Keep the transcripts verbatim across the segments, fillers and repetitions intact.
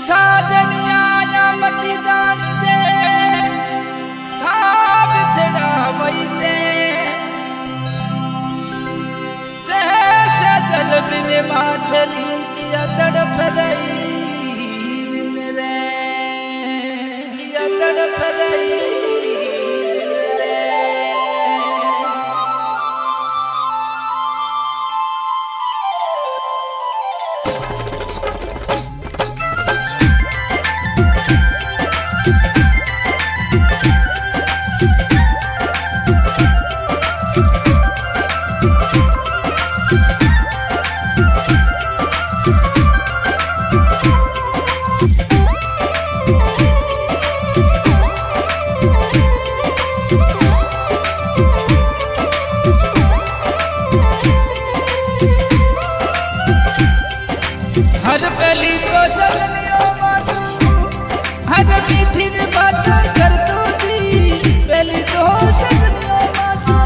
साजनिया या मती जानी दे था बिछड़ा वहीते जैसे जल बिन माछली पिया तड़प रही दिन रे पिया तड़प रही हर पहली तो सजनियों मासू हर मीठी बात कर तू दी पहली तो सजनियों मासू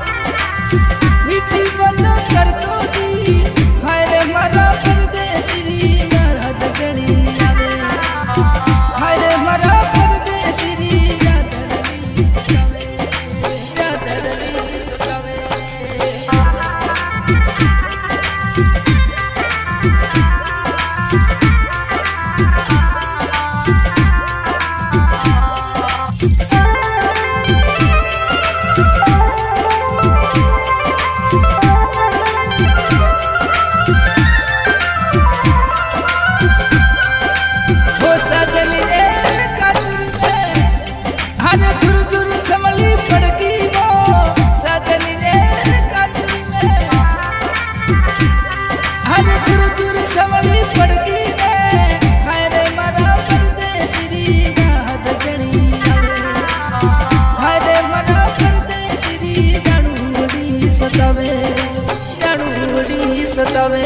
मीठी बात कर तू दी हर मरा परदेसी याद गणी आवे हर मरा परदेसी याद डली सतावे याद डली सतावे सजनी रे कातिर में हर धुर धुर संभली पड़गी वो सजनी रे कातिर में हर धुर धुर संभली पड़गी में हर मरा परदेसी याद गणी आवे हर मरा परदेसी जानूड़ी सतावे जानूड़ी सतावे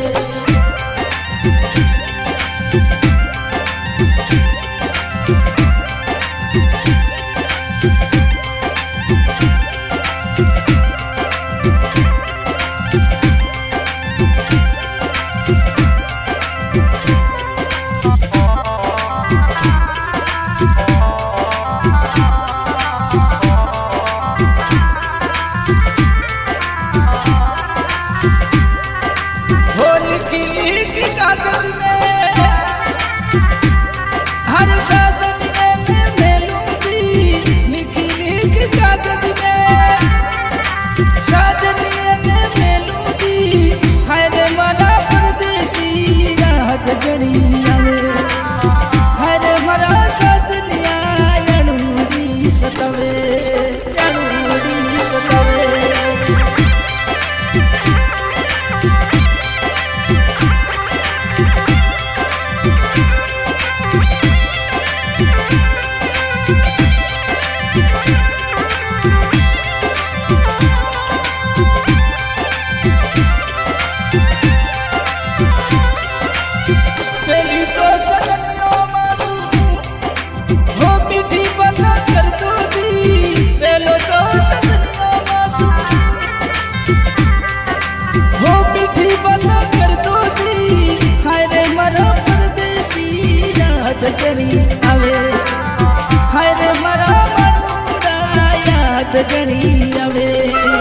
कागज में हर साजनिया में मेलूंगी लिखी लिख कागज में साजनिया में मेलूंगी हर मरा परदेसी याद गणी आवे हर मरा साजनिया यानूड़ी सतावे यानूड़ी सतावे पहली तो सजनियों मासू हो मीठी बात कर तू दी पहलो तो सजनियों मासू हो मीठी बात कर तू दी हर मरा परदेसी याद गणी आवे हर मरा मनुड़ा याद गणी आवे।